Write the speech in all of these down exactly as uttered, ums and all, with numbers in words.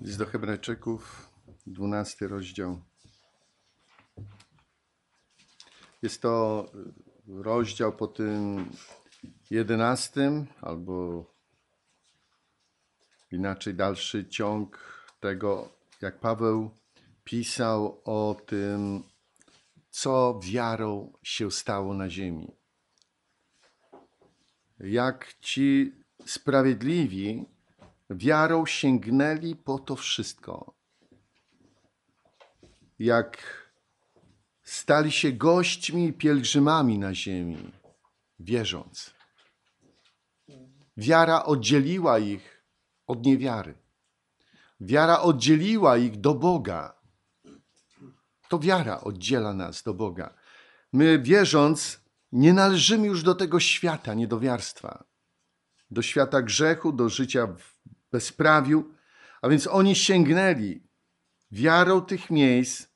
List do Hebrajczyków, dwunasty rozdział. Jest to rozdział po tym jedenastym, albo inaczej dalszy ciąg tego, jak Paweł pisał o tym, co wiarą się stało na ziemi. Jak ci sprawiedliwi wiarą sięgnęli po to wszystko. Jak stali się gośćmi i pielgrzymami na ziemi, wierząc. Wiara oddzieliła ich od niewiary. Wiara oddzieliła ich do Boga. To wiara oddziela nas do Boga. My, wierząc, nie należymy już do tego świata niedowiarstwa, do świata grzechu, do życia w bezprawiu, a więc oni sięgnęli wiarą tych miejsc.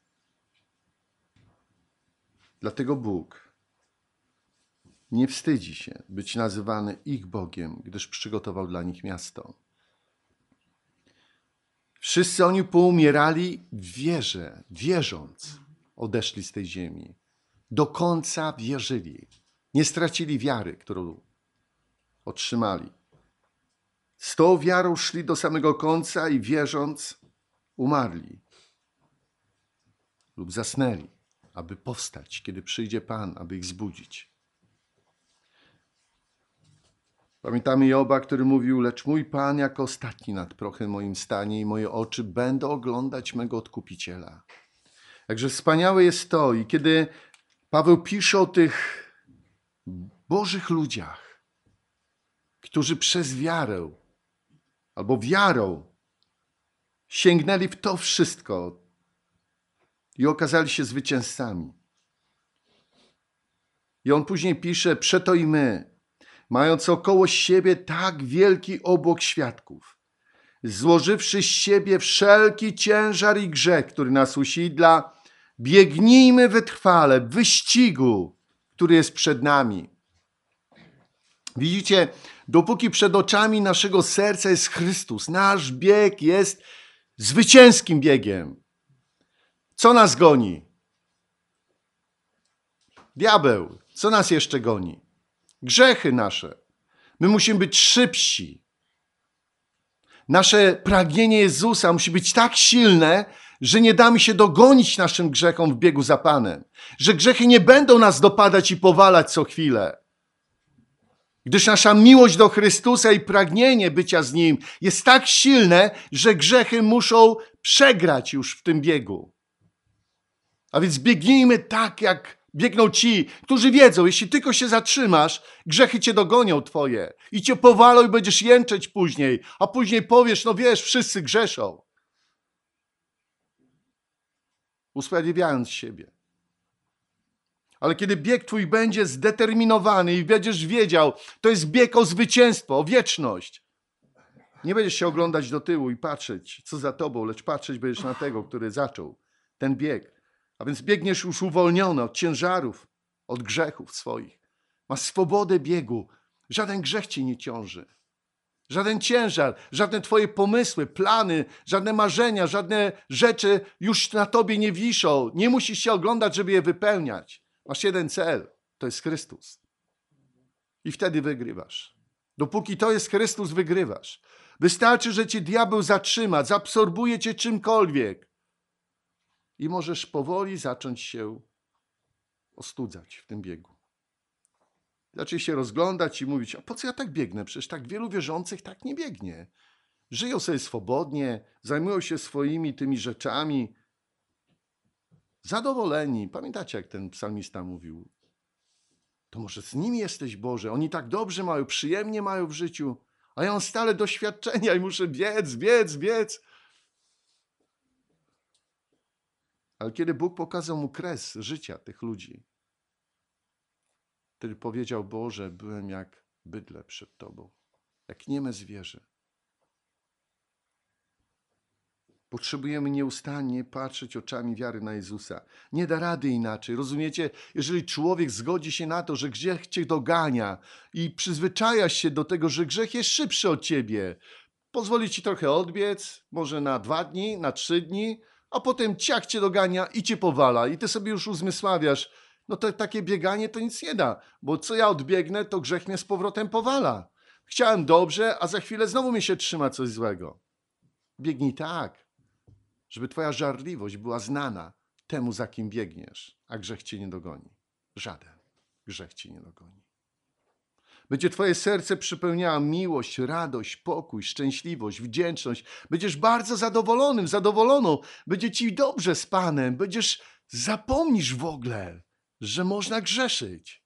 Dlatego Bóg nie wstydzi się być nazywany ich Bogiem, gdyż przygotował dla nich miasto. Wszyscy oni poumierali w wierze, wierząc, odeszli z tej ziemi. Do końca wierzyli. Nie stracili wiary, którą otrzymali. Z tą wiarą szli do samego końca i wierząc umarli lub zasnęli, aby powstać, kiedy przyjdzie Pan, aby ich zbudzić. Pamiętamy Joba, który mówił, lecz mój Pan jako ostatni nad prochem moim stanie i moje oczy będą oglądać mego Odkupiciela. Także wspaniałe jest to i kiedy Paweł pisze o tych Bożych ludziach, którzy przez wiarę albo wiarą sięgnęli w to wszystko i okazali się zwycięzcami. I on później pisze, przeto i my, mając około siebie tak wielki obłok świadków, złożywszy z siebie wszelki ciężar i grzech, który nas usidla, biegnijmy wytrwale w wyścigu, który jest przed nami. Widzicie, dopóki przed oczami naszego serca jest Chrystus, nasz bieg jest zwycięskim biegiem. Co nas goni? Diabeł. Co nas jeszcze goni? Grzechy nasze. My musimy być szybsi. Nasze pragnienie Jezusa musi być tak silne, że nie damy się dogonić naszym grzechom w biegu za Panem. Że grzechy nie będą nas dopadać i powalać co chwilę. Gdyż nasza miłość do Chrystusa i pragnienie bycia z Nim jest tak silne, że grzechy muszą przegrać już w tym biegu. A więc biegnijmy tak, jak biegną ci, którzy wiedzą, jeśli tylko się zatrzymasz, grzechy cię dogonią twoje i cię powalą i będziesz jęczeć później, a później powiesz, no wiesz, wszyscy grzeszą. Usprawiedliwiając siebie. Ale kiedy bieg twój będzie zdeterminowany i będziesz wiedział, to jest bieg o zwycięstwo, o wieczność. Nie będziesz się oglądać do tyłu i patrzeć, co za tobą, lecz patrzeć będziesz na tego, który zaczął ten bieg. A więc biegniesz już uwolniony od ciężarów, od grzechów swoich. Masz swobodę biegu. Żaden grzech ci nie ciąży. Żaden ciężar, żadne twoje pomysły, plany, żadne marzenia, żadne rzeczy już na tobie nie wiszą. Nie musisz się oglądać, żeby je wypełniać. Masz jeden cel, to jest Chrystus. I wtedy wygrywasz. Dopóki to jest Chrystus, wygrywasz. Wystarczy, że cię diabeł zatrzyma, zaabsorbuje cię czymkolwiek. I możesz powoli zacząć się ostudzać w tym biegu. Zacząć się rozglądać i mówić, a po co ja tak biegnę? Przecież tak wielu wierzących tak nie biegnie. Żyją sobie swobodnie, zajmują się swoimi tymi rzeczami. Zadowoleni. Pamiętacie, jak ten psalmista mówił? To może z nimi jesteś, Boże. Oni tak dobrze mają, przyjemnie mają w życiu, a ja mam stale doświadczenia i muszę biec, biec, biec. Ale kiedy Bóg pokazał mu kres życia tych ludzi, wtedy powiedział, Boże, byłem jak bydlę przed Tobą, jak nieme zwierzę. Potrzebujemy nieustannie patrzeć oczami wiary na Jezusa. Nie da rady inaczej. Rozumiecie? Jeżeli człowiek zgodzi się na to, że grzech cię dogania i przyzwyczajasz się do tego, że grzech jest szybszy od ciebie, pozwoli ci trochę odbiec, może na dwa dni, na trzy dni, a potem ciach cię dogania i cię powala. I ty sobie już uzmysławiasz, no to takie bieganie to nic nie da, bo co ja odbiegnę, to grzech mnie z powrotem powala. Chciałem dobrze, a za chwilę znowu mi się trzyma coś złego. Biegnij tak, żeby twoja żarliwość była znana temu, za kim biegniesz, a grzech cię nie dogoni. Żaden grzech cię nie dogoni. Będzie twoje serce przypełniała miłość, radość, pokój, szczęśliwość, wdzięczność. Będziesz bardzo zadowolonym, zadowoloną. Będzie ci dobrze z Panem. Będziesz, zapomnisz w ogóle, że można grzeszyć.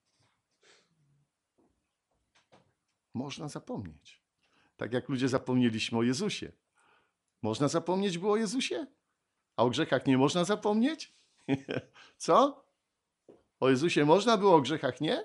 Można zapomnieć. Tak jak ludzie zapomnieliśmy o Jezusie. Można zapomnieć było o Jezusie? A o grzechach nie można zapomnieć? Co? O Jezusie można było, o grzechach nie?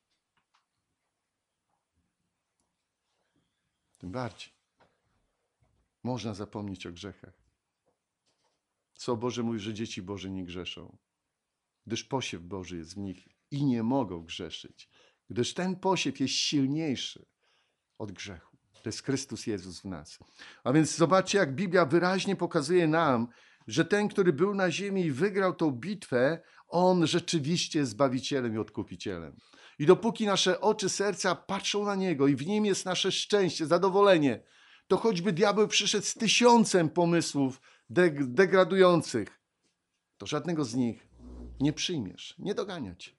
Tym bardziej. Można zapomnieć o grzechach. Słowo Boże mówi, że dzieci Boże nie grzeszą, gdyż posiew Boży jest w nich i nie mogą grzeszyć, gdyż ten posiew jest silniejszy od grzechu. To jest Chrystus Jezus w nas. A więc zobaczcie, jak Biblia wyraźnie pokazuje nam, że ten, który był na ziemi i wygrał tą bitwę, on rzeczywiście jest Zbawicielem i Odkupicielem. I dopóki nasze oczy, serca patrzą na Niego i w Nim jest nasze szczęście, zadowolenie, to choćby diabeł przyszedł z tysiącem pomysłów deg- degradujących, to żadnego z nich nie przyjmiesz, nie doganiać.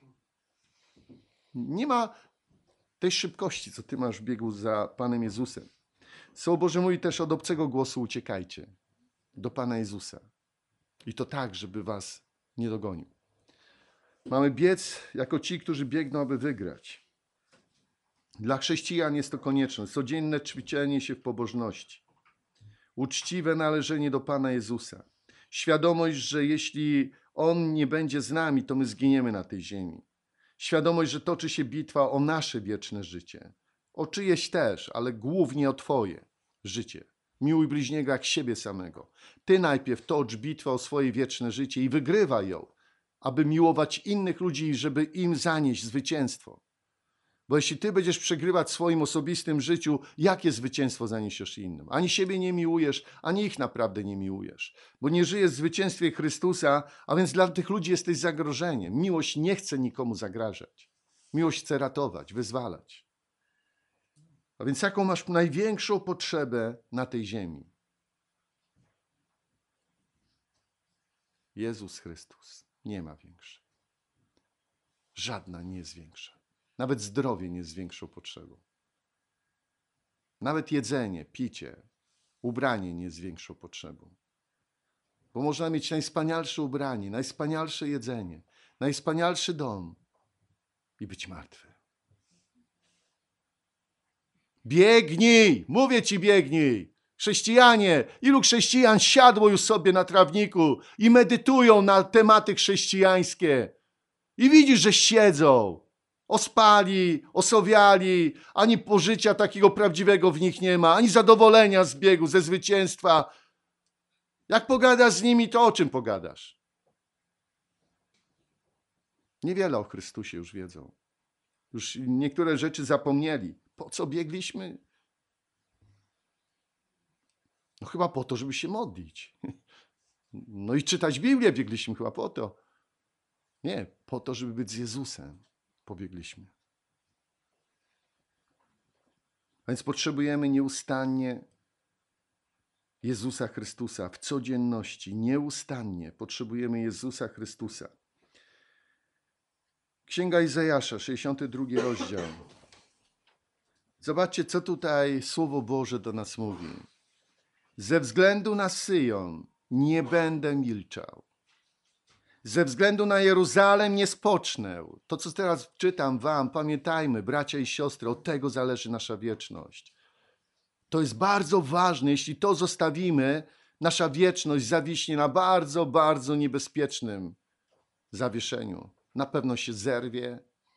Nie ma tej szybkości, co Ty masz w biegu za Panem Jezusem. Słowo Boże mówi też: od obcego głosu uciekajcie do Pana Jezusa. I to tak, żeby was nie dogonił. Mamy biec jako ci, którzy biegną, aby wygrać. Dla chrześcijan jest to konieczność. Codzienne ćwiczenie się w pobożności. Uczciwe należenie do Pana Jezusa. Świadomość, że jeśli On nie będzie z nami, to my zginiemy na tej ziemi. Świadomość, że toczy się bitwa o nasze wieczne życie. O czyjeś też, ale głównie o Twoje życie. Miłuj bliźniego jak siebie samego. Ty najpierw tocz bitwę o swoje wieczne życie i wygrywaj ją, aby miłować innych ludzi i żeby im zanieść zwycięstwo. Bo jeśli ty będziesz przegrywać w swoim osobistym życiu, jakie zwycięstwo zaniesiesz innym? Ani siebie nie miłujesz, ani ich naprawdę nie miłujesz. Bo nie żyjesz w zwycięstwie Chrystusa, a więc dla tych ludzi jesteś zagrożeniem. Miłość nie chce nikomu zagrażać. Miłość chce ratować, wyzwalać. A więc jaką masz największą potrzebę na tej ziemi? Jezus Chrystus. Nie ma większej. Żadna nie jest większa. Nawet zdrowie nie jest większą potrzebą. Nawet jedzenie, picie, ubranie nie jest większą potrzebą. Bo można mieć najwspanialsze ubranie, najwspanialsze jedzenie, najwspanialszy dom i być martwy. Biegnij! Mówię ci, biegnij! Chrześcijanie, ilu chrześcijan siadło już sobie na trawniku i medytują na tematy chrześcijańskie. I widzisz, że siedzą. Ospali, osowiali, ani pożycia takiego prawdziwego w nich nie ma, ani zadowolenia z biegu, ze zwycięstwa. Jak pogadasz z nimi, to o czym pogadasz? Niewiele o Chrystusie już wiedzą. Już niektóre rzeczy zapomnieli. Po co biegliśmy? No chyba po to, żeby się modlić. No i czytać Biblię biegliśmy chyba po to. Nie, po to, żeby być z Jezusem pobiegliśmy. A więc potrzebujemy nieustannie Jezusa Chrystusa w codzienności. Nieustannie potrzebujemy Jezusa Chrystusa. Księga Izajasza, sześćdziesiąty drugi rozdział. Zobaczcie, co tutaj Słowo Boże do nas mówi. Ze względu na Syjon nie będę milczał. Ze względu na Jeruzalem nie spocznę. To, co teraz czytam wam, pamiętajmy, bracia i siostry, od tego zależy nasza wieczność. To jest bardzo ważne. Jeśli to zostawimy, nasza wieczność zawiśnie na bardzo, bardzo niebezpiecznym zawieszeniu. Na pewno się zerwie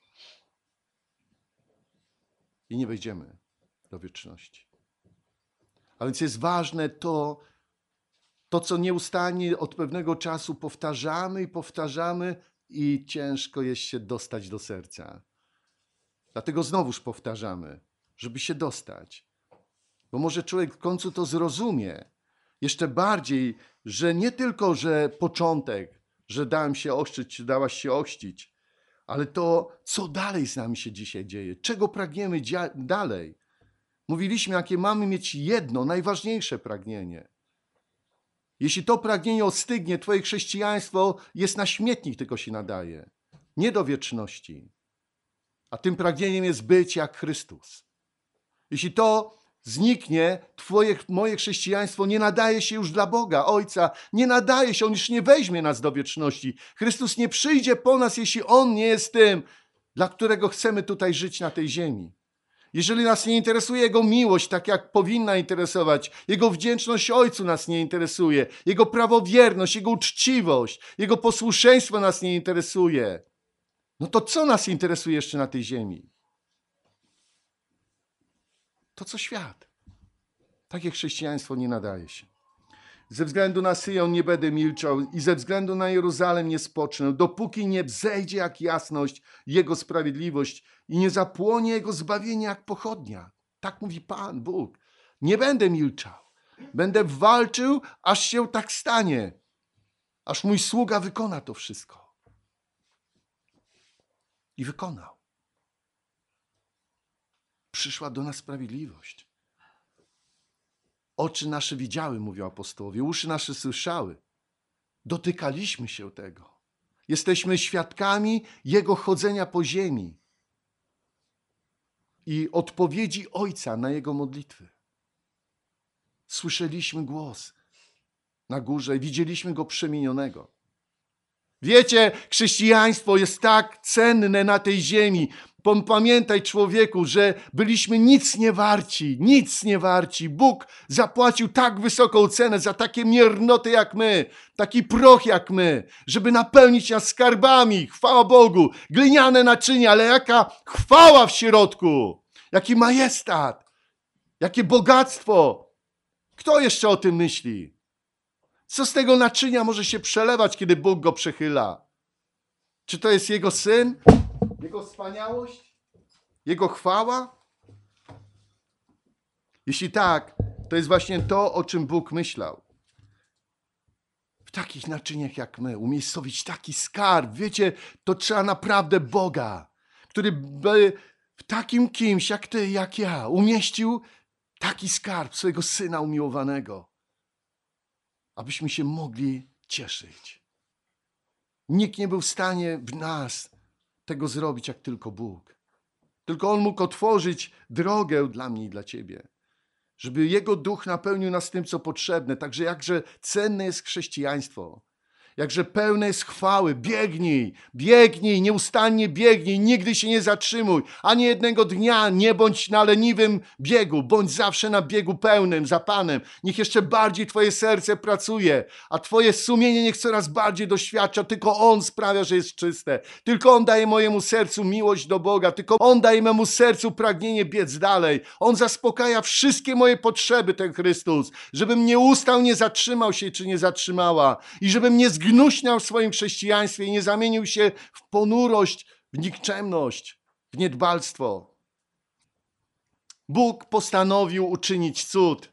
i nie wejdziemy do wieczności. A więc jest ważne to, to, co nieustannie od pewnego czasu powtarzamy i powtarzamy i ciężko jest się dostać do serca. Dlatego znowuż powtarzamy, żeby się dostać. Bo może człowiek w końcu to zrozumie. Jeszcze bardziej, że nie tylko, że początek, że dałem się ochrzcić, czy dałaś się ochrzcić, ale to, co dalej z nami się dzisiaj dzieje. Czego pragniemy dalej. Mówiliśmy, jakie mamy mieć jedno, najważniejsze pragnienie. Jeśli to pragnienie ostygnie, twoje chrześcijaństwo jest na śmietnik, tylko się nadaje. Nie do wieczności. A tym pragnieniem jest być jak Chrystus. Jeśli to zniknie, twoje, moje chrześcijaństwo nie nadaje się już dla Boga, Ojca. Nie nadaje się, On już nie weźmie nas do wieczności. Chrystus nie przyjdzie po nas, jeśli On nie jest tym, dla którego chcemy tutaj żyć na tej ziemi. Jeżeli nas nie interesuje Jego miłość, tak jak powinna interesować, Jego wdzięczność Ojcu nas nie interesuje, Jego prawowierność, Jego uczciwość, Jego posłuszeństwo nas nie interesuje, no to co nas interesuje jeszcze na tej ziemi? To co świat. Takie chrześcijaństwo nie nadaje się. Ze względu na Syjon nie będę milczał i ze względu na Jeruzalem nie spocznę, dopóki nie wzejdzie jak jasność Jego sprawiedliwość i nie zapłonie Jego zbawienie jak pochodnia. Tak mówi Pan Bóg. Nie będę milczał. Będę walczył, aż się tak stanie. Aż mój sługa wykona to wszystko. I wykonał. Przyszła do nas sprawiedliwość. Oczy nasze widziały, mówią apostołowie, uszy nasze słyszały. Dotykaliśmy się tego. Jesteśmy świadkami Jego chodzenia po ziemi i odpowiedzi Ojca na Jego modlitwy. Słyszeliśmy głos na górze i widzieliśmy Go przemienionego. Wiecie, chrześcijaństwo jest tak cenne na tej ziemi. Pamiętaj, człowieku, że byliśmy nic nie warci, nic nie warci. Bóg zapłacił tak wysoką cenę za takie miernoty jak my, taki proch jak my, żeby napełnić nas skarbami. Chwała Bogu, gliniane naczynia, ale jaka chwała w środku, jaki majestat, jakie bogactwo. Kto jeszcze o tym myśli? Co z tego naczynia może się przelewać, kiedy Bóg go przechyla? Czy to jest Jego Syn? Jego wspaniałość? Jego chwała? Jeśli tak, to jest właśnie to, o czym Bóg myślał. W takich naczyniach jak my umiejscowić taki skarb. Wiecie, to trzeba naprawdę Boga, który by w takim kimś jak ty, jak ja, umieścił taki skarb swojego Syna umiłowanego, abyśmy się mogli cieszyć. Nikt nie był w stanie w nas tego zrobić, jak tylko Bóg. Tylko On mógł otworzyć drogę dla mnie i dla ciebie, żeby Jego Duch napełnił nas tym, co potrzebne. Także jakże cenne jest chrześcijaństwo, jakże pełne jest chwały. Biegnij, biegnij, nieustannie biegnij, nigdy się nie zatrzymuj. Ani jednego dnia nie bądź na leniwym biegu, bądź zawsze na biegu pełnym, za Panem. Niech jeszcze bardziej twoje serce pracuje, a twoje sumienie niech coraz bardziej doświadcza. Tylko On sprawia, że jest czyste. Tylko On daje mojemu sercu miłość do Boga. Tylko On daje memu sercu pragnienie biec dalej. On zaspokaja wszystkie moje potrzeby, ten Chrystus. Żebym nie ustał, nie zatrzymał się, czy nie zatrzymała. I żebym nie zgnuśniał w swoim chrześcijaństwie i nie zamienił się w ponurość, w nikczemność, w niedbalstwo. Bóg postanowił uczynić cud.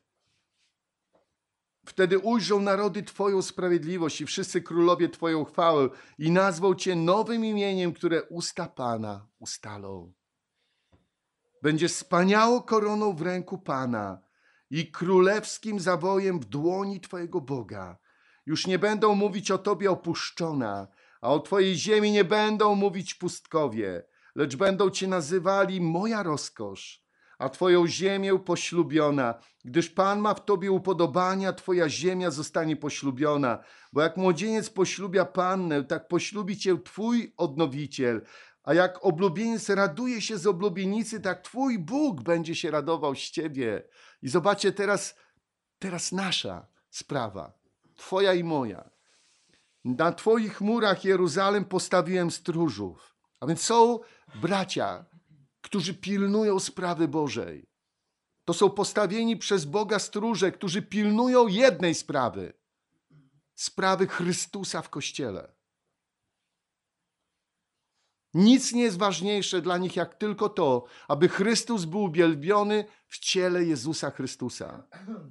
Wtedy ujrzą narody Twoją sprawiedliwość i wszyscy królowie Twoją chwałę i nazwą Cię nowym imieniem, które usta Pana ustalą. Będzie wspaniałą koroną w ręku Pana i królewskim zawojem w dłoni Twojego Boga. Już nie będą mówić o Tobie opuszczona, a o Twojej ziemi nie będą mówić pustkowie, lecz będą Cię nazywali moja rozkosz, a Twoją ziemię poślubiona, gdyż Pan ma w Tobie upodobania, Twoja ziemia zostanie poślubiona, bo jak młodzieniec poślubia pannę, tak poślubi Cię Twój odnowiciel, a jak oblubieniec raduje się z oblubienicy, tak Twój Bóg będzie się radował z Ciebie. I zobaczcie teraz, teraz nasza sprawa. Twoja i moja. Na Twoich murach, Jeruzalem, postawiłem stróżów. A więc są bracia, którzy pilnują sprawy Bożej. To są postawieni przez Boga stróże, którzy pilnują jednej sprawy. Sprawy Chrystusa w Kościele. Nic nie jest ważniejsze dla nich jak tylko to, aby Chrystus był uwielbiony w ciele Jezusa Chrystusa.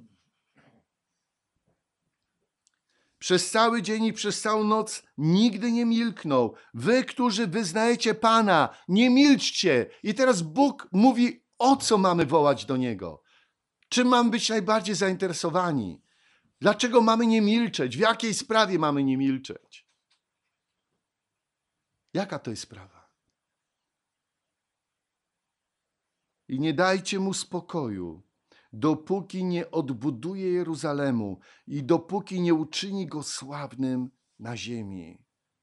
Przez cały dzień i przez całą noc nigdy nie milknął. Wy, którzy wyznajecie Pana, nie milczcie. I teraz Bóg mówi, o co mamy wołać do Niego. Czym mamy być najbardziej zainteresowani? Dlaczego mamy nie milczeć? W jakiej sprawie mamy nie milczeć? Jaka to jest sprawa? I nie dajcie mu spokoju, dopóki nie odbuduje Jeruzalemu i dopóki nie uczyni go sławnym na ziemi.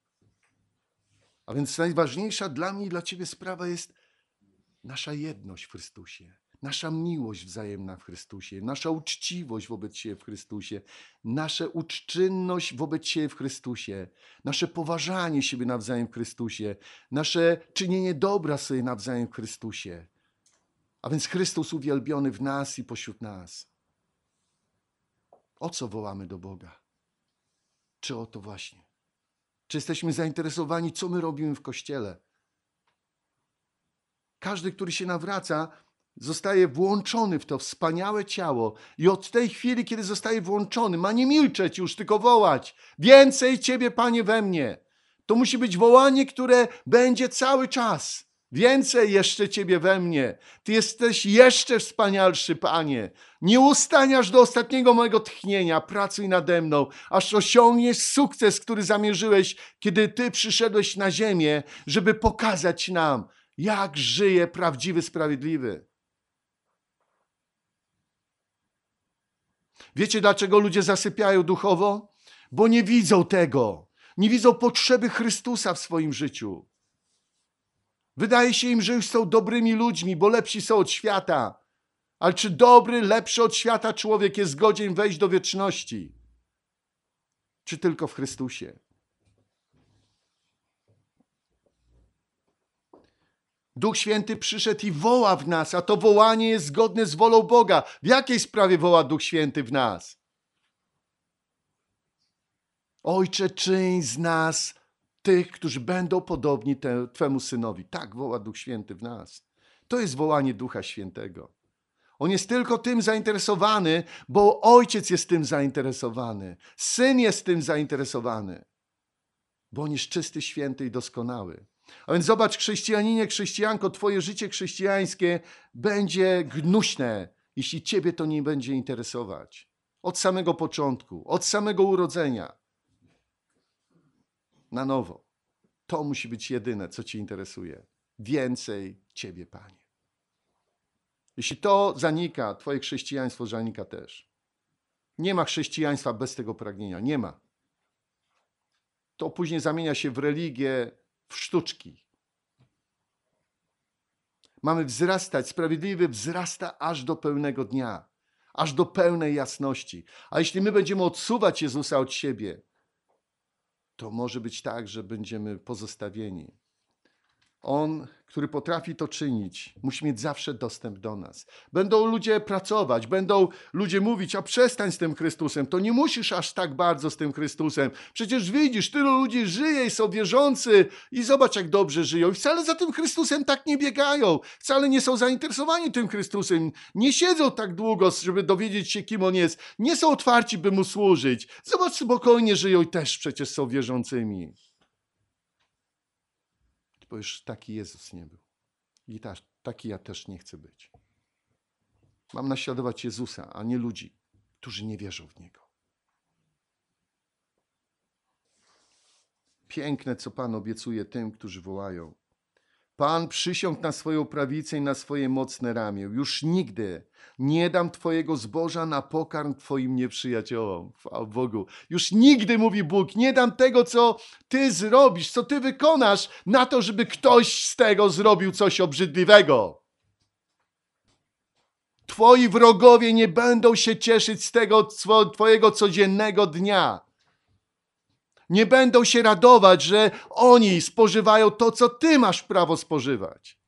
A więc najważniejsza dla mnie i dla ciebie sprawa jest nasza jedność w Chrystusie, nasza miłość wzajemna w Chrystusie, nasza uczciwość wobec siebie w Chrystusie, nasza uczczynność wobec siebie w Chrystusie, nasze poważanie siebie nawzajem w Chrystusie, nasze czynienie dobra sobie nawzajem w Chrystusie. A więc Chrystus uwielbiony w nas i pośród nas. O co wołamy do Boga? Czy o to właśnie? Czy jesteśmy zainteresowani, co my robimy w Kościele? Każdy, który się nawraca, zostaje włączony w to wspaniałe ciało i od tej chwili, kiedy zostaje włączony, ma nie milczeć już, tylko wołać. Więcej Ciebie, Panie, we mnie. To musi być wołanie, które będzie cały czas. Więcej jeszcze Ciebie we mnie. Ty jesteś jeszcze wspanialszy, Panie. Nie ustaniasz do ostatniego mojego tchnienia. Pracuj nade mną, aż osiągniesz sukces, który zamierzyłeś, kiedy Ty przyszedłeś na ziemię, żeby pokazać nam, jak żyje prawdziwy, sprawiedliwy. Wiecie, dlaczego ludzie zasypiają duchowo? Bo nie widzą tego. Nie widzą potrzeby Chrystusa w swoim życiu. Wydaje się im, że już są dobrymi ludźmi, bo lepsi są od świata. Ale czy dobry, lepszy od świata człowiek jest godzien wejść do wieczności? Czy tylko w Chrystusie? Duch Święty przyszedł i woła w nas, a to wołanie jest zgodne z wolą Boga. W jakiej sprawie woła Duch Święty w nas? Ojcze, czyń z nas tych, którzy będą podobni te, Twemu Synowi. Tak woła Duch Święty w nas. To jest wołanie Ducha Świętego. On jest tylko tym zainteresowany, bo Ojciec jest tym zainteresowany. Syn jest tym zainteresowany, bo On jest czysty, święty i doskonały. A więc zobacz, chrześcijaninie, chrześcijanko, twoje życie chrześcijańskie będzie gnuśne, jeśli ciebie to nie będzie interesować. Od samego początku, od samego urodzenia. Na nowo. To musi być jedyne, co cię interesuje. Więcej ciebie, Panie. Jeśli to zanika, twoje chrześcijaństwo zanika też. Nie ma chrześcijaństwa bez tego pragnienia. Nie ma. To później zamienia się w religię, w sztuczki. Mamy wzrastać, sprawiedliwy wzrasta aż do pełnego dnia, aż do pełnej jasności. A jeśli my będziemy odsuwać Jezusa od siebie, to może być tak, że będziemy pozostawieni. On, który potrafi to czynić, musi mieć zawsze dostęp do nas. Będą ludzie pracować, będą ludzie mówić, a przestań z tym Chrystusem, to nie musisz aż tak bardzo z tym Chrystusem. Przecież widzisz, tylu ludzi żyje i są wierzący i zobacz, jak dobrze żyją. I wcale za tym Chrystusem tak nie biegają, wcale nie są zainteresowani tym Chrystusem, nie siedzą tak długo, żeby dowiedzieć się, kim On jest, nie są otwarci, by Mu służyć. Zobacz, spokojnie żyją i też przecież są wierzącymi. Bo już taki Jezus nie był. I ta, taki ja też nie chcę być. Mam naśladować Jezusa, a nie ludzi, którzy nie wierzą w Niego. Piękne, co Pan obiecuje tym, którzy wołają. Pan przysiągł na swoją prawicę i na swoje mocne ramię. Już nigdy nie dam Twojego zboża na pokarm Twoim nieprzyjaciołom. Chwała Bogu. Już nigdy, mówi Bóg, nie dam tego, co Ty zrobisz, co Ty wykonasz, na to, żeby ktoś z tego zrobił coś obrzydliwego. Twoi wrogowie nie będą się cieszyć z tego Twojego codziennego dnia. Nie będą się radować, że oni spożywają to, co Ty masz prawo spożywać.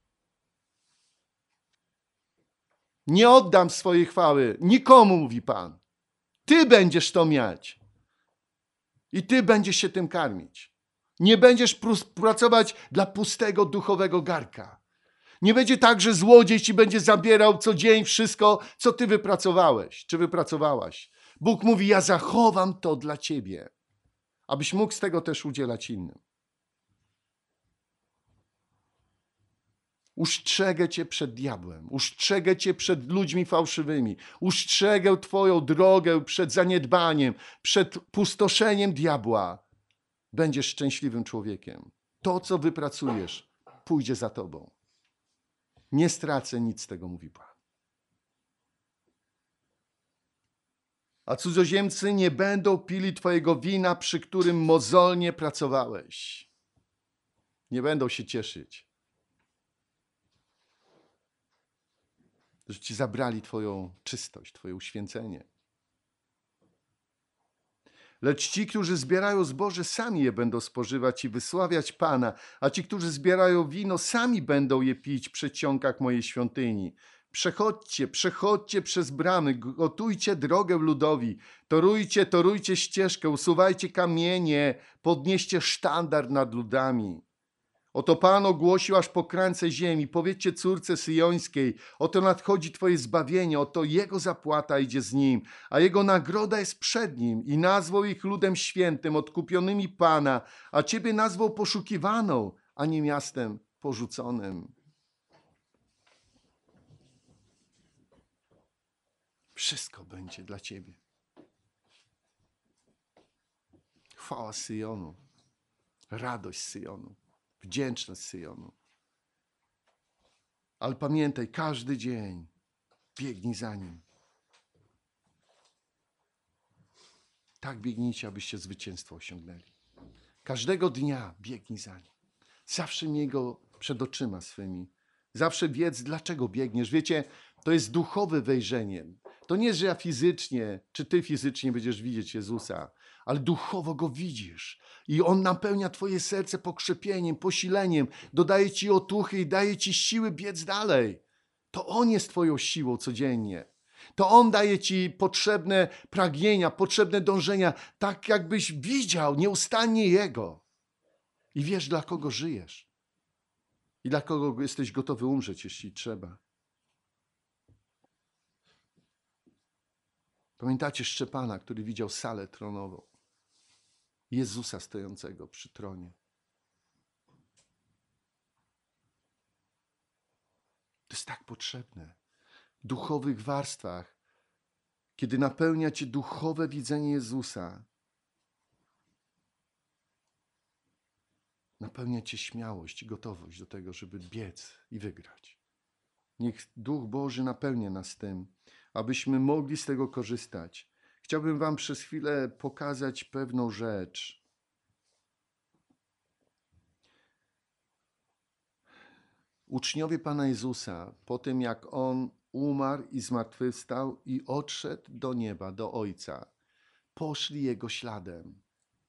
Nie oddam swojej chwały nikomu, mówi Pan. Ty będziesz to mieć. I Ty będziesz się tym karmić. Nie będziesz prus- pracować dla pustego duchowego garka. Nie będzie tak, że złodziej ci będzie zabierał co dzień wszystko, co ty wypracowałeś, czy wypracowałaś. Bóg mówi, ja zachowam to dla ciebie, abyś mógł z tego też udzielać innym. Ustrzegę cię przed diabłem, ustrzegę cię przed ludźmi fałszywymi, ustrzegę twoją drogę przed zaniedbaniem, przed pustoszeniem diabła. Będziesz szczęśliwym człowiekiem. To, co wypracujesz, pójdzie za tobą. Nie stracę nic z tego, mówi Pan. A cudzoziemcy nie będą pili twojego wina, przy którym mozolnie pracowałeś. Nie będą się cieszyć, że ci zabrali twoją czystość, twoje uświęcenie. Lecz ci, którzy zbierają zboże, sami je będą spożywać i wysławiać Pana, a ci, którzy zbierają wino, sami będą je pić w przedsionkach mojej świątyni. Przechodźcie, przechodźcie przez bramy, gotujcie drogę ludowi, torujcie, torujcie ścieżkę, usuwajcie kamienie, podnieście sztandar nad ludami. Oto Pan ogłosił aż po krańce ziemi, powiedzcie córce syjońskiej, oto nadchodzi Twoje zbawienie, oto Jego zapłata idzie z Nim, a Jego nagroda jest przed Nim i nazwał ich ludem świętym, odkupionymi Pana, a Ciebie nazwał poszukiwaną, a nie miastem porzuconym. Wszystko będzie dla Ciebie. Chwała Syjonu, radość Syjonu. Wdzięczność Syjonu. Ale pamiętaj, każdy dzień biegnij za Nim. Tak biegnijcie, abyście zwycięstwo osiągnęli. Każdego dnia biegnij za Nim. Zawsze miej Go przed oczyma swymi. Zawsze wiedz, dlaczego biegniesz. Wiecie, to jest duchowe wejrzenie. To nie, że ja fizycznie, czy ty fizycznie będziesz widzieć Jezusa, ale duchowo Go widzisz. I On napełnia twoje serce pokrzepieniem, posileniem, dodaje ci otuchy i daje ci siły biec dalej. To On jest twoją siłą codziennie. To On daje ci potrzebne pragnienia, potrzebne dążenia, tak jakbyś widział nieustannie Jego. I wiesz, dla kogo żyjesz. I dla kogo jesteś gotowy umrzeć, jeśli trzeba. Pamiętacie Szczepana, który widział salę tronową. Jezusa stojącego przy tronie. To jest tak potrzebne. W duchowych warstwach, kiedy napełnia cię duchowe widzenie Jezusa, napełnia cię śmiałość i gotowość do tego, żeby biec i wygrać. Niech Duch Boży napełnia nas tym, abyśmy mogli z tego korzystać. Chciałbym wam przez chwilę pokazać pewną rzecz. Uczniowie Pana Jezusa, po tym jak On umarł i zmartwychwstał i odszedł do nieba, do Ojca, poszli Jego śladem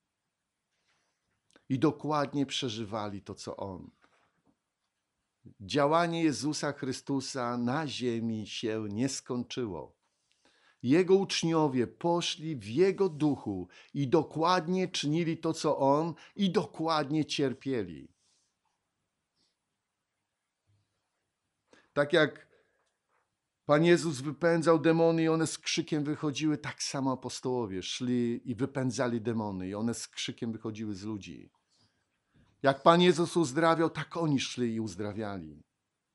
i dokładnie przeżywali to, co On. Działanie Jezusa Chrystusa na ziemi się nie skończyło. Jego uczniowie poszli w Jego duchu i dokładnie czynili to, co On, i dokładnie cierpieli. Tak jak Pan Jezus wypędzał demony i one z krzykiem wychodziły, tak samo apostołowie szli i wypędzali demony i one z krzykiem wychodziły z ludzi. Jak Pan Jezus uzdrawiał, tak oni szli i uzdrawiali.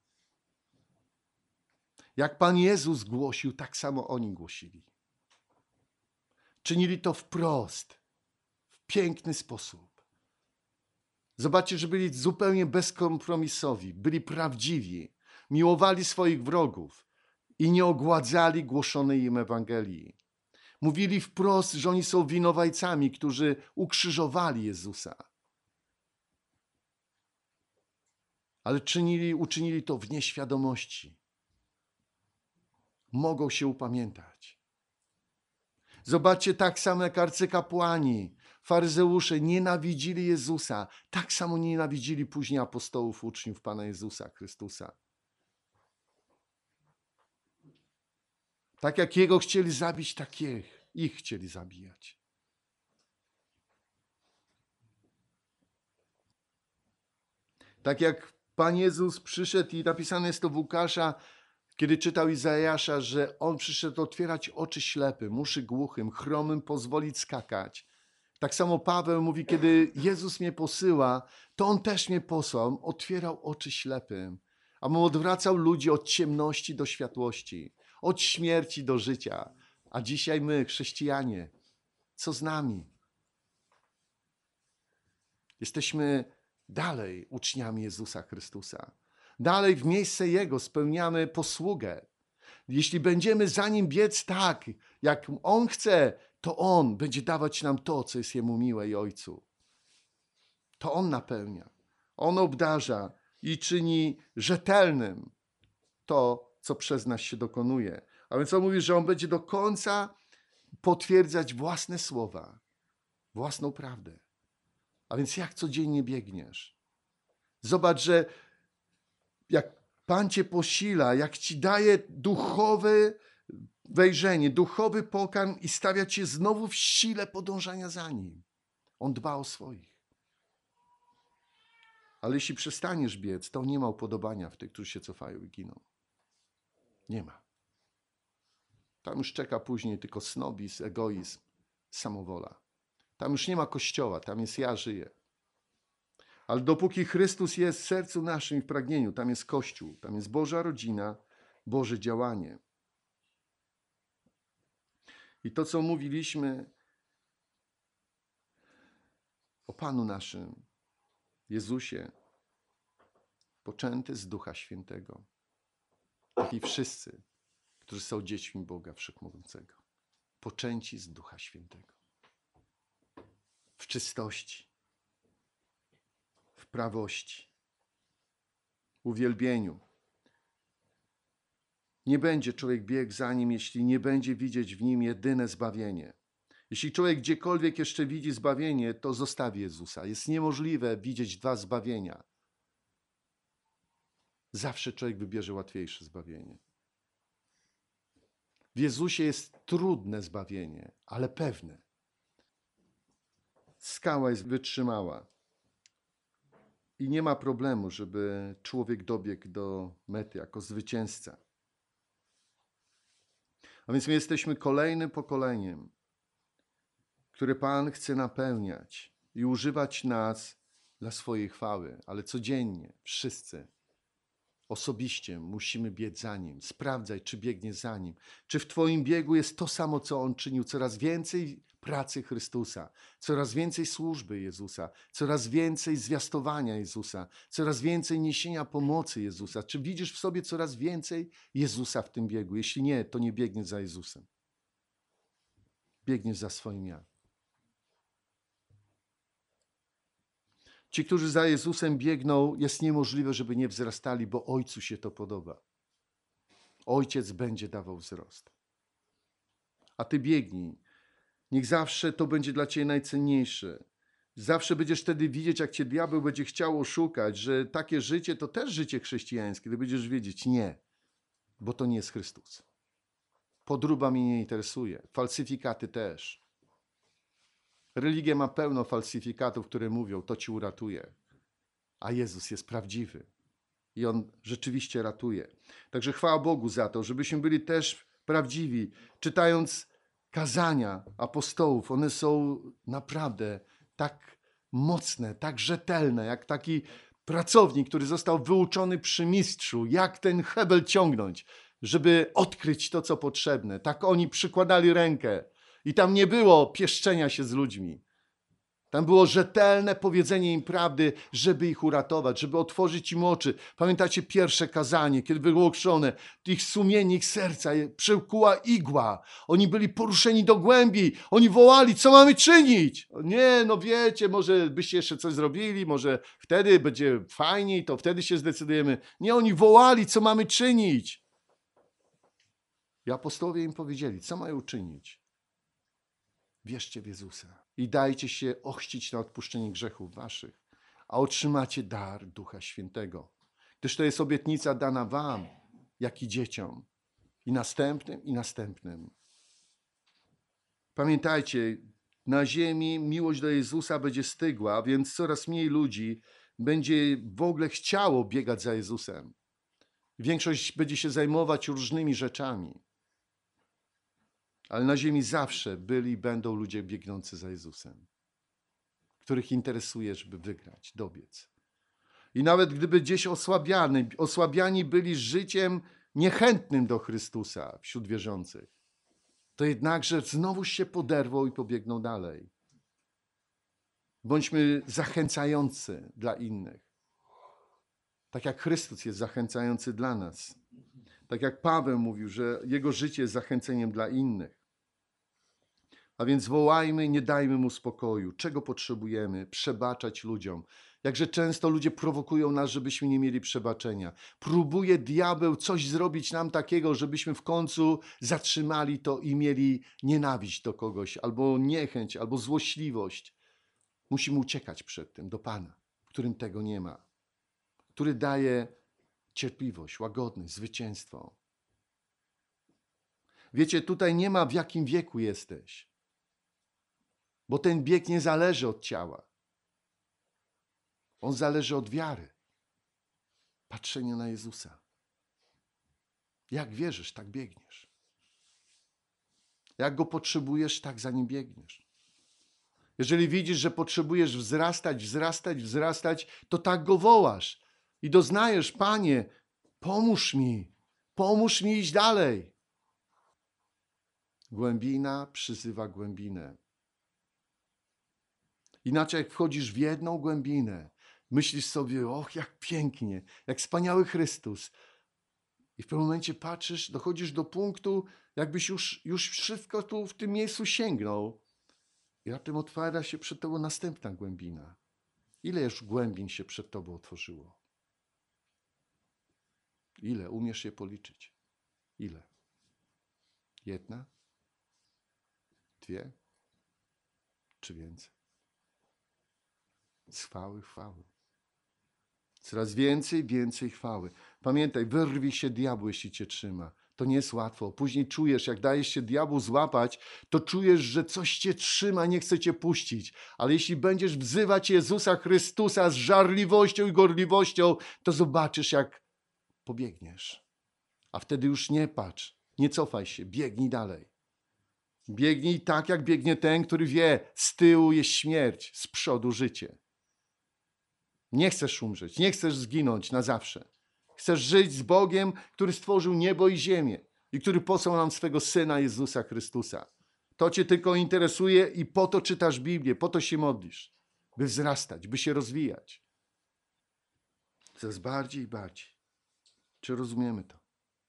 Jak Pan Jezus głosił, tak samo oni głosili. Czynili to wprost, w piękny sposób. Zobaczcie, że byli zupełnie bezkompromisowi, byli prawdziwi, miłowali swoich wrogów i nie ogładzali głoszonej im Ewangelii. Mówili wprost, że oni są winowajcami, którzy ukrzyżowali Jezusa. Ale czynili, uczynili to w nieświadomości. Mogą się upamiętać. Zobaczcie, tak samo jak arcykapłani, faryzeusze nienawidzili Jezusa, tak samo nienawidzili później apostołów, uczniów Pana Jezusa Chrystusa. Tak jak Jego chcieli zabić, tak ich, ich chcieli zabijać. Tak jak Pan Jezus przyszedł i napisane jest to w Łukasza, kiedy czytał Izajasza, że On przyszedł otwierać oczy ślepym, uszy głuchym, chromym pozwolić skakać. Tak samo Paweł mówi, kiedy Jezus mnie posyła, to On też mnie posłał. On otwierał oczy ślepym, a On odwracał ludzi od ciemności do światłości, od śmierci do życia. A dzisiaj my, chrześcijanie, co z nami? Jesteśmy dalej uczniami Jezusa Chrystusa. Dalej w miejsce Jego spełniamy posługę. Jeśli będziemy za Nim biec tak, jak On chce, to On będzie dawać nam to, co jest Jemu miłe i Ojcu. To On napełnia. On obdarza i czyni rzetelnym to, co przez nas się dokonuje. A więc On mówi, że On będzie do końca potwierdzać własne słowa, własną prawdę. A więc jak codziennie biegniesz? Zobacz, że jak Pan cię posila, jak ci daje duchowe wejrzenie, duchowy pokarm i stawia cię znowu w sile podążania za Nim. On dba o swoich. Ale jeśli przestaniesz biec, to nie ma upodobania w tych, którzy się cofają i giną. Nie ma. Tam już czeka później tylko snobizm, egoizm, samowola. Tam już nie ma Kościoła, tam jest ja żyję. Ale dopóki Chrystus jest w sercu naszym i w pragnieniu, tam jest Kościół, tam jest Boża rodzina, Boże działanie. I to, co mówiliśmy o Panu naszym, Jezusie, poczęty z Ducha Świętego. I wszyscy, którzy są dziećmi Boga Wszechmogącego, poczęci z Ducha Świętego. W czystości, w prawości, uwielbieniu. Nie będzie człowiek biegł za Nim, jeśli nie będzie widzieć w Nim jedyne zbawienie. Jeśli człowiek gdziekolwiek jeszcze widzi zbawienie, to zostawi Jezusa. Jest niemożliwe widzieć dwa zbawienia. Zawsze człowiek wybierze łatwiejsze zbawienie. W Jezusie jest trudne zbawienie, ale pewne. Skała jest wytrzymała. I nie ma problemu, żeby człowiek dobiegł do mety jako zwycięzca. A więc my jesteśmy kolejnym pokoleniem, które Pan chce napełniać i używać nas dla swojej chwały. Ale codziennie, wszyscy, osobiście musimy biec za Nim. Sprawdzaj, czy biegnie za Nim. Czy w Twoim biegu jest to samo, co On czynił. Coraz więcej pracy Chrystusa, coraz więcej służby Jezusa, coraz więcej zwiastowania Jezusa, coraz więcej niesienia pomocy Jezusa. Czy widzisz w sobie coraz więcej Jezusa w tym biegu? Jeśli nie, to nie biegniesz za Jezusem. Biegniesz za swoim ja. Ci, którzy za Jezusem biegną, jest niemożliwe, żeby nie wzrastali, bo Ojcu się to podoba. Ojciec będzie dawał wzrost. A Ty biegnij. Niech zawsze to będzie dla Ciebie najcenniejsze. Zawsze będziesz wtedy widzieć, jak Cię diabeł będzie chciał oszukać, że takie życie to też życie chrześcijańskie. Ty będziesz wiedzieć, nie, bo to nie jest Chrystus. Podróba mnie nie interesuje. Falsyfikaty też. Religia ma pełno falsyfikatów, które mówią, to Ci uratuje. A Jezus jest prawdziwy. I On rzeczywiście ratuje. Także chwała Bogu za to, żebyśmy byli też prawdziwi. Czytając kazania apostołów, one są naprawdę tak mocne, tak rzetelne, jak taki pracownik, który został wyuczony przy mistrzu, jak ten hebel ciągnąć, żeby odkryć to, co potrzebne. Tak oni przykładali rękę i tam nie było pieszczenia się z ludźmi. Tam było rzetelne powiedzenie im prawdy, żeby ich uratować, żeby otworzyć im oczy. Pamiętacie pierwsze kazanie, kiedy było ogłoszone, ich sumienie, ich serca przełkuła igła. Oni byli poruszeni do głębi. Oni wołali, co mamy czynić? Nie, no wiecie, może byście jeszcze coś zrobili, może wtedy będzie fajniej, to wtedy się zdecydujemy. Nie, oni wołali, co mamy czynić. I apostołowie im powiedzieli, co mają czynić. Wierzcie w Jezusa i dajcie się ochrzcić na odpuszczenie grzechów waszych, a otrzymacie dar Ducha Świętego. Gdyż to jest obietnica dana wam, jak i dzieciom, i następnym, i następnym. Pamiętajcie, na ziemi miłość do Jezusa będzie stygła, więc coraz mniej ludzi będzie w ogóle chciało biegać za Jezusem. Większość będzie się zajmować różnymi rzeczami. Ale na ziemi zawsze byli i będą ludzie biegnący za Jezusem, których interesuje, żeby wygrać, dobiec. I nawet gdyby gdzieś osłabiany, osłabiani byli życiem niechętnym do Chrystusa wśród wierzących, to jednakże znowu się poderwą i pobiegną dalej. Bądźmy zachęcający dla innych. Tak jak Chrystus jest zachęcający dla nas. Tak jak Paweł mówił, że jego życie jest zachęceniem dla innych. A więc wołajmy, nie dajmy mu spokoju. Czego potrzebujemy? Przebaczać ludziom. Jakże często ludzie prowokują nas, żebyśmy nie mieli przebaczenia. Próbuje diabeł coś zrobić nam takiego, żebyśmy w końcu zatrzymali to i mieli nienawiść do kogoś, albo niechęć, albo złośliwość. Musimy uciekać przed tym do Pana, w którym tego nie ma. Który daje cierpliwość, łagodność, zwycięstwo. Wiecie, tutaj nie ma w jakim wieku jesteś, bo ten bieg nie zależy od ciała. On zależy od wiary, patrzenia na Jezusa. Jak wierzysz, tak biegniesz. Jak Go potrzebujesz, tak za Nim biegniesz. Jeżeli widzisz, że potrzebujesz wzrastać, wzrastać, wzrastać, to tak Go wołasz i doznajesz: Panie, pomóż mi, pomóż mi iść dalej. Głębina przyzywa głębinę. Inaczej jak wchodzisz w jedną głębinę, myślisz sobie: och, jak pięknie, jak wspaniały Chrystus. I w pewnym momencie patrzysz, dochodzisz do punktu, jakbyś już, już wszystko tu w tym miejscu sięgnął. I raptem otwiera się przed tobą następna głębina. Ile już głębin się przed tobą otworzyło? Ile? Umiesz je policzyć? Ile? Jedna? Dwie? Czy więcej? Z chwały, chwały. Coraz więcej, więcej chwały. Pamiętaj, wyrwij się diabłu, jeśli cię trzyma. To nie jest łatwo. Później czujesz, jak dajesz się diabłu złapać, to czujesz, że coś cię trzyma, nie chce cię puścić. Ale jeśli będziesz wzywać Jezusa Chrystusa z żarliwością i gorliwością, to zobaczysz, jak pobiegniesz. A wtedy już nie patrz, nie cofaj się, biegnij dalej. Biegnij tak, jak biegnie ten, który wie, z tyłu jest śmierć, z przodu życie. Nie chcesz umrzeć, nie chcesz zginąć na zawsze. Chcesz żyć z Bogiem, który stworzył niebo i ziemię i który posłał nam swego Syna Jezusa Chrystusa. To cię tylko interesuje i po to czytasz Biblię, po to się modlisz, by wzrastać, by się rozwijać. Coraz bardziej i bardziej. Czy rozumiemy to?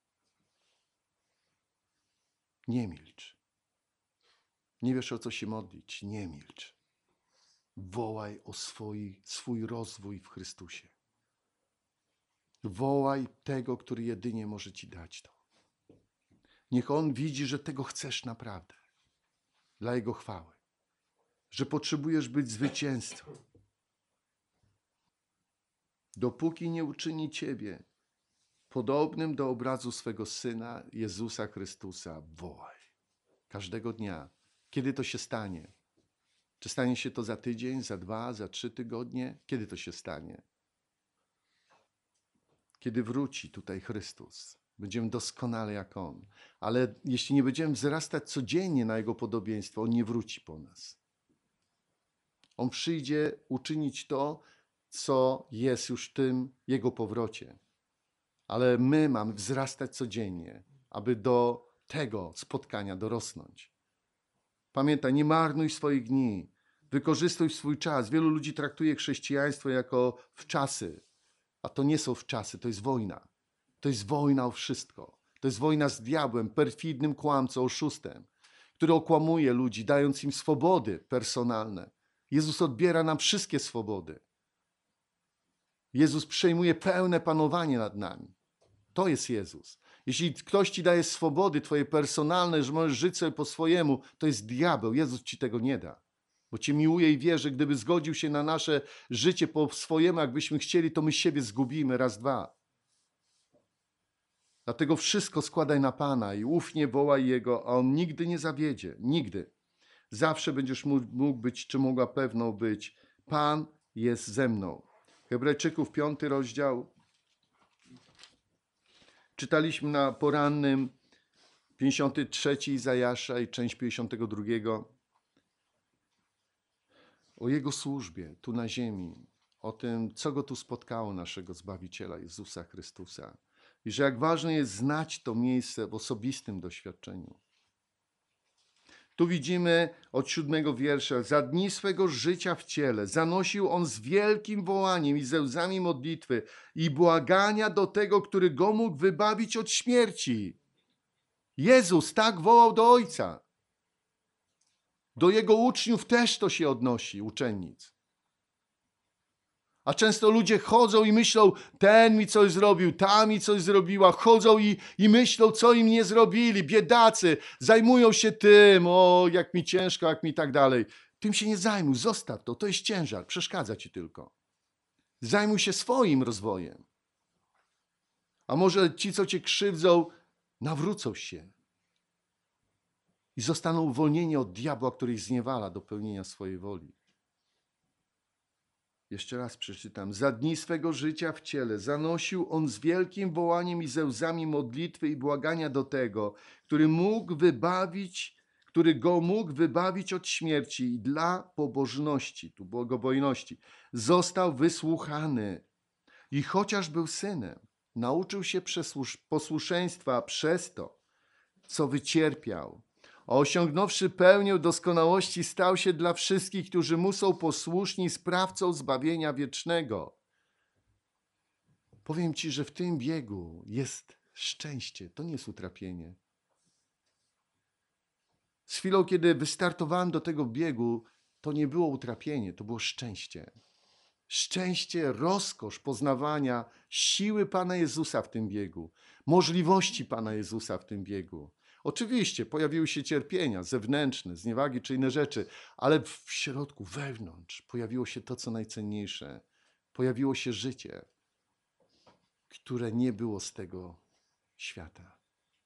Nie milcz. Nie wiesz, o co się modlić? Nie milcz. Wołaj o swój, swój rozwój w Chrystusie. Wołaj tego, który jedynie może ci dać to. Niech On widzi, że tego chcesz naprawdę. Dla Jego chwały. Że potrzebujesz być zwycięzcą. Dopóki nie uczyni ciebie podobnym do obrazu swego Syna, Jezusa Chrystusa, wołaj. Każdego dnia. Kiedy to się stanie? Czy stanie się to za tydzień, za dwa, za trzy tygodnie? Kiedy to się stanie? Kiedy wróci tutaj Chrystus. Będziemy doskonale jak On. Ale jeśli nie będziemy wzrastać codziennie na Jego podobieństwo, On nie wróci po nas. On przyjdzie uczynić to, co jest już w tym Jego powrocie. Ale my mamy wzrastać codziennie, aby do tego spotkania dorosnąć. Pamiętaj, nie marnuj swoich dni. Wykorzystuj swój czas. Wielu ludzi traktuje chrześcijaństwo jako wczasy. A to nie są wczasy, to jest wojna. To jest wojna o wszystko. To jest wojna z diabłem, perfidnym kłamcą, oszustem, który okłamuje ludzi, dając im swobody personalne. Jezus odbiera nam wszystkie swobody. Jezus przejmuje pełne panowanie nad nami. To jest Jezus. Jeśli ktoś ci daje swobody twoje personalne, że możesz żyć sobie po swojemu, to jest diabeł. Jezus ci tego nie da. Bo cię miłuje i wie, że gdyby zgodził się na nasze życie po swojemu, jakbyśmy chcieli, to my siebie zgubimy raz, dwa. Dlatego wszystko składaj na Pana i ufnie wołaj Jego, a On nigdy nie zawiedzie. Nigdy. Zawsze będziesz mógł być, czy mogła pewną być. Pan jest ze mną. Hebrajczyków, piąty rozdział. Czytaliśmy na porannym pięćdziesiąty trzeci Izajasza i część pięćdziesiątego drugiego. O Jego służbie tu na ziemi, o tym, co Go tu spotkało, naszego Zbawiciela Jezusa Chrystusa. I że jak ważne jest znać to miejsce w osobistym doświadczeniu. Tu widzimy od siódmego wiersza. Za dni swego życia w ciele zanosił on z wielkim wołaniem i ze łzami modlitwy i błagania do tego, który go mógł wybawić od śmierci. Jezus tak wołał do Ojca. Do Jego uczniów też to się odnosi, uczennic. A często ludzie chodzą i myślą, ten mi coś zrobił, ta mi coś zrobiła. Chodzą i, i myślą, co im nie zrobili. Biedacy zajmują się tym, o jak mi ciężko, jak mi tak dalej. Tym się nie zajmuj, zostaw to, to jest ciężar, przeszkadza ci tylko. Zajmuj się swoim rozwojem. A może ci, co cię krzywdzą, nawrócą się i zostaną uwolnieni od diabła, który ich zniewala do pełnienia swojej woli. Jeszcze raz przeczytam. Za dni swego życia w ciele zanosił on z wielkim wołaniem i ze łzami modlitwy i błagania do tego, który mógł wybawić, który go mógł wybawić od śmierci i dla pobożności, tu bogobojności, został wysłuchany. I chociaż był synem, nauczył się posłuszeństwa przez to, co wycierpiał. A osiągnąwszy pełnię doskonałości, stał się dla wszystkich, którzy mu są posłuszni, sprawcą zbawienia wiecznego. Powiem ci, że w tym biegu jest szczęście, to nie jest utrapienie. Z chwilą, kiedy wystartowałem do tego biegu, to nie było utrapienie, to było szczęście. Szczęście, rozkosz poznawania siły Pana Jezusa w tym biegu, możliwości Pana Jezusa w tym biegu. Oczywiście pojawiły się cierpienia zewnętrzne, zniewagi czy inne rzeczy, ale w środku, wewnątrz pojawiło się to, co najcenniejsze. Pojawiło się życie, które nie było z tego świata.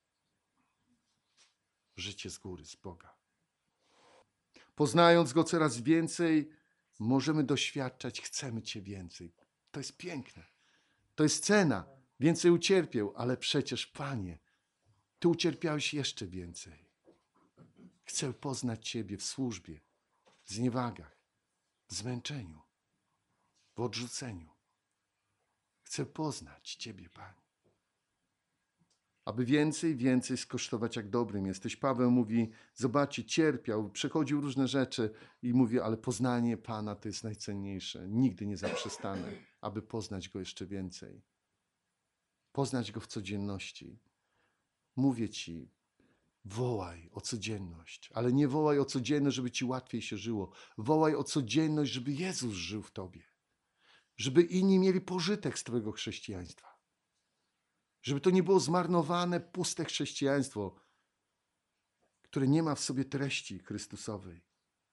Życie z góry, z Boga. Poznając Go coraz więcej, możemy doświadczać, chcemy Cię więcej. To jest piękne. To jest cena. Więcej ucierpiał, ale przecież, Panie, Ty ucierpiałeś jeszcze więcej. Chcę poznać Ciebie w służbie, w zniewagach, w zmęczeniu, w odrzuceniu. Chcę poznać Ciebie, Panie. Aby więcej, więcej skosztować, jak dobrym jesteś. Paweł mówi, zobaczcie, cierpiał, przechodził różne rzeczy i mówi, ale poznanie Pana to jest najcenniejsze. Nigdy nie zaprzestanę, aby poznać Go jeszcze więcej. Poznać Go w codzienności. Mówię Ci, wołaj o codzienność, ale nie wołaj o codzienność, żeby Ci łatwiej się żyło. Wołaj o codzienność, żeby Jezus żył w Tobie. Żeby inni mieli pożytek z Twojego chrześcijaństwa. Żeby to nie było zmarnowane, puste chrześcijaństwo, które nie ma w sobie treści Chrystusowej.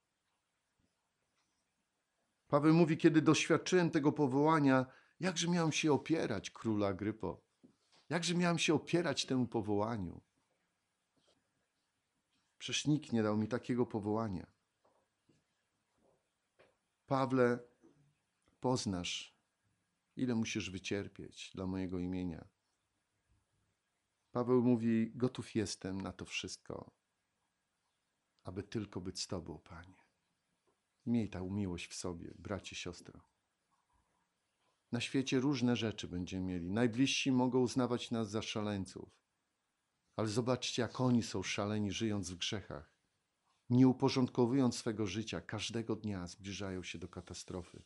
Paweł mówi, kiedy doświadczyłem tego powołania, jakże miałem się opierać, króla Agrypo? Jakże miałem się opierać temu powołaniu? Przecież nikt nie dał mi takiego powołania. Pawle, poznasz, ile musisz wycierpieć dla mojego imienia. Paweł mówi, gotów jestem na to wszystko, aby tylko być z Tobą, Panie. Miej tę miłość w sobie, bracie, siostro. Na świecie różne rzeczy będziemy mieli. Najbliżsi mogą uznawać nas za szaleńców. Ale zobaczcie, jak oni są szaleni, żyjąc w grzechach. Nie uporządkowując swego życia, każdego dnia zbliżają się do katastrofy.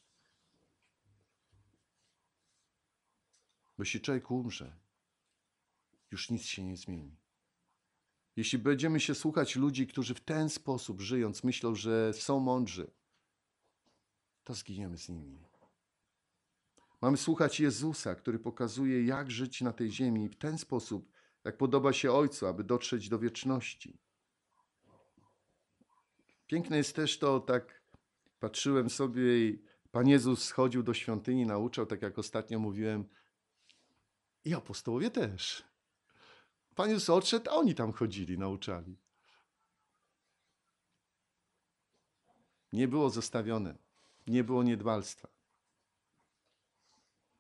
Bo jeśli człowiek umrze, już nic się nie zmieni. Jeśli będziemy się słuchać ludzi, którzy w ten sposób żyjąc myślą, że są mądrzy, to zginiemy z nimi. Mamy słuchać Jezusa, który pokazuje, jak żyć na tej ziemi w ten sposób, jak podoba się Ojcu, aby dotrzeć do wieczności. Piękne jest też to, tak patrzyłem sobie i Pan Jezus schodził do świątyni, nauczał, tak jak ostatnio mówiłem, i apostołowie też. Pan Jezus odszedł, a oni tam chodzili, nauczali. Nie było zostawione, nie było niedbalstwa.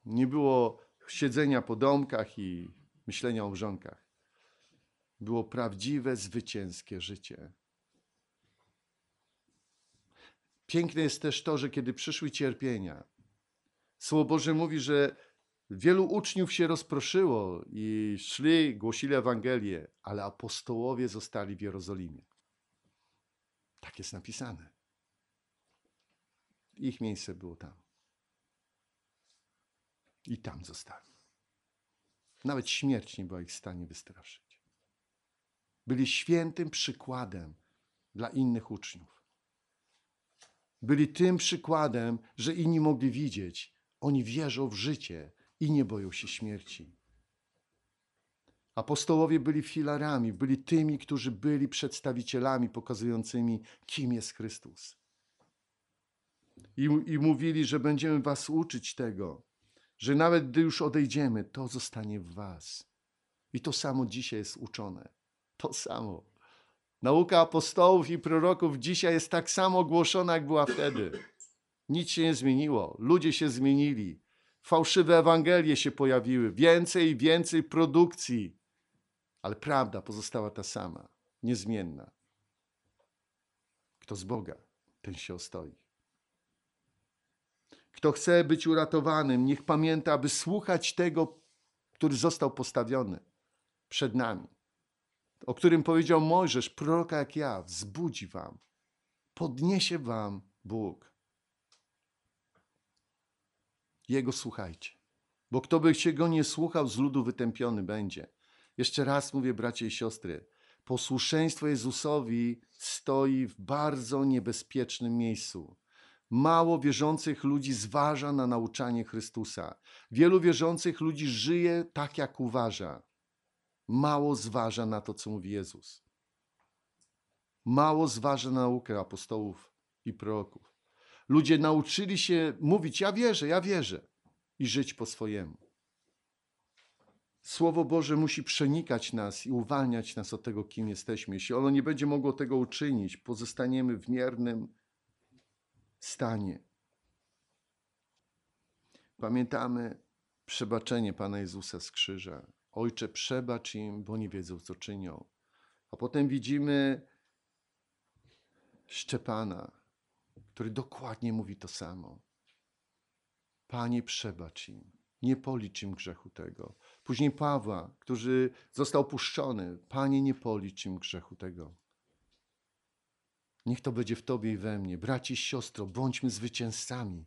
Nie było siedzenia po domkach i myślenia o mrzonkach. Było prawdziwe, zwycięskie życie. Piękne jest też to, że kiedy przyszły cierpienia, Słowo Boże mówi, że wielu uczniów się rozproszyło i szli, głosili Ewangelię, ale apostołowie zostali w Jerozolimie. Tak jest napisane. Ich miejsce było tam. I tam zostali. Nawet śmierć nie była ich w stanie wystraszyć. Byli świętym przykładem dla innych uczniów. Byli tym przykładem, że inni mogli widzieć. Oni wierzą w życie i nie boją się śmierci. Apostołowie byli filarami, byli tymi, którzy byli przedstawicielami pokazującymi, kim jest Chrystus. I, I mówili, że będziemy was uczyć tego, że nawet gdy już odejdziemy, to zostanie w was. I to samo dzisiaj jest uczone. To samo. Nauka apostołów i proroków dzisiaj jest tak samo głoszona, jak była wtedy. Nic się nie zmieniło. Ludzie się zmienili. Fałszywe Ewangelie się pojawiły. Więcej i więcej produkcji. Ale prawda pozostała ta sama. Niezmienna. Kto z Boga, ten się ostoi. Kto chce być uratowanym, niech pamięta, aby słuchać tego, który został postawiony przed nami. O którym powiedział Mojżesz, proroka jak ja, wzbudzi wam. Podniesie wam Bóg. Jego słuchajcie. Bo kto by się go nie słuchał, z ludu wytępiony będzie. Jeszcze raz mówię, bracia i siostry, posłuszeństwo Jezusowi stoi w bardzo niebezpiecznym miejscu. Mało wierzących ludzi zważa na nauczanie Chrystusa. Wielu wierzących ludzi żyje tak, jak uważa. Mało zważa na to, co mówi Jezus. Mało zważa na naukę apostołów i proroków. Ludzie nauczyli się mówić, ja wierzę, ja wierzę i żyć po swojemu. Słowo Boże musi przenikać nas i uwalniać nas od tego, kim jesteśmy. Jeśli ono nie będzie mogło tego uczynić, pozostaniemy w miernym stanie. Pamiętamy przebaczenie Pana Jezusa z krzyża. Ojcze, przebacz im, bo nie wiedzą, co czynią. A potem widzimy Szczepana, który dokładnie mówi to samo. Panie, przebacz im. Nie policz im grzechu tego. Później Pawła, który został puszczony. Panie, nie policz im grzechu tego. Niech to będzie w Tobie i we mnie. Braci i siostro, bądźmy zwycięzcami.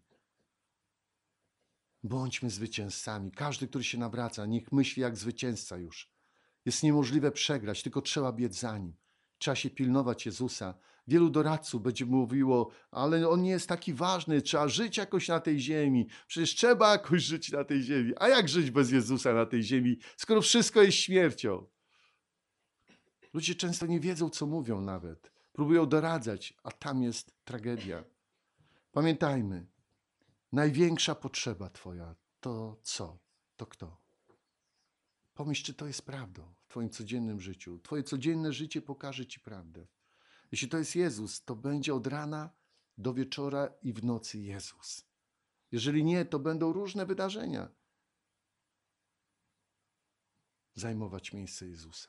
Bądźmy zwycięzcami. Każdy, który się nawraca, niech myśli jak zwycięzca już. Jest niemożliwe przegrać, tylko trzeba biec za Nim. Trzeba się pilnować Jezusa. Wielu doradców będzie mówiło, ale On nie jest taki ważny, trzeba żyć jakoś na tej ziemi. Przecież trzeba jakoś żyć na tej ziemi. A jak żyć bez Jezusa na tej ziemi, skoro wszystko jest śmiercią? Ludzie często nie wiedzą, co mówią nawet. Próbują doradzać, a tam jest tragedia. Pamiętajmy, największa potrzeba Twoja to co? To kto? Pomyśl, czy to jest prawdą w Twoim codziennym życiu. Twoje codzienne życie pokaże Ci prawdę. Jeśli to jest Jezus, to będzie od rana do wieczora i w nocy Jezus. Jeżeli nie, to będą różne wydarzenia zajmować miejsce Jezusa.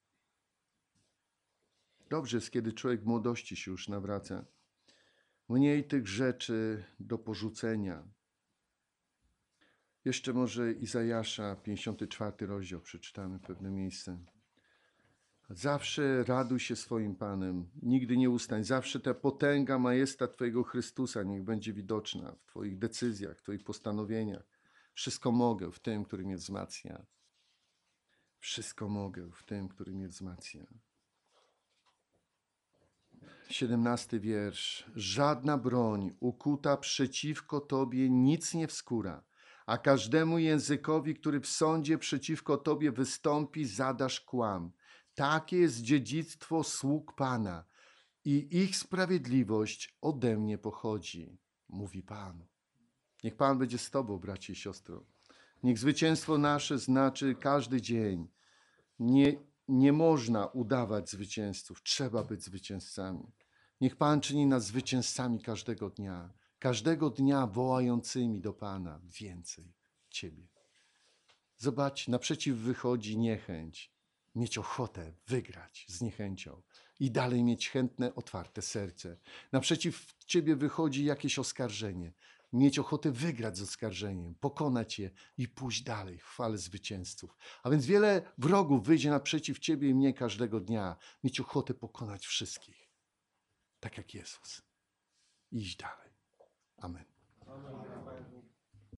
Dobrze jest, kiedy człowiek w młodości się już nawraca. Mniej tych rzeczy do porzucenia. Jeszcze może Izajasza, pięćdziesiąty czwarty rozdział, przeczytamy pewne miejsce. Zawsze raduj się swoim Panem, nigdy nie ustań. Zawsze ta potęga, majestat Twojego Chrystusa niech będzie widoczna w Twoich decyzjach, w Twoich postanowieniach. Wszystko mogę w tym, który mnie wzmacnia. Wszystko mogę w tym, który mnie wzmacnia. siedemnasty wiersz. Żadna broń ukuta przeciwko Tobie nic nie wskóra, a każdemu językowi, który w sądzie przeciwko Tobie wystąpi, zadasz kłam. Takie jest dziedzictwo sług Pana i ich sprawiedliwość ode mnie pochodzi, mówi Pan. Niech Pan będzie z Tobą, bracie i siostro. Niech zwycięstwo nasze znaczy każdy dzień. Nie, nie można udawać zwycięzców, trzeba być zwycięzcami. Niech Pan czyni nas zwycięzcami każdego dnia, każdego dnia wołającymi do Pana więcej, ciebie. Zobacz, naprzeciw wychodzi niechęć. Mieć ochotę wygrać z niechęcią i dalej mieć chętne, otwarte serce. Naprzeciw ciebie wychodzi jakieś oskarżenie. Mieć ochotę wygrać z oskarżeniem, pokonać je i pójść dalej w chwale zwycięzców. A więc wiele wrogów wyjdzie naprzeciw ciebie i mnie każdego dnia. Mieć ochotę pokonać wszystkich. Tak jak Jezus. Iść dalej. Amen. Amen.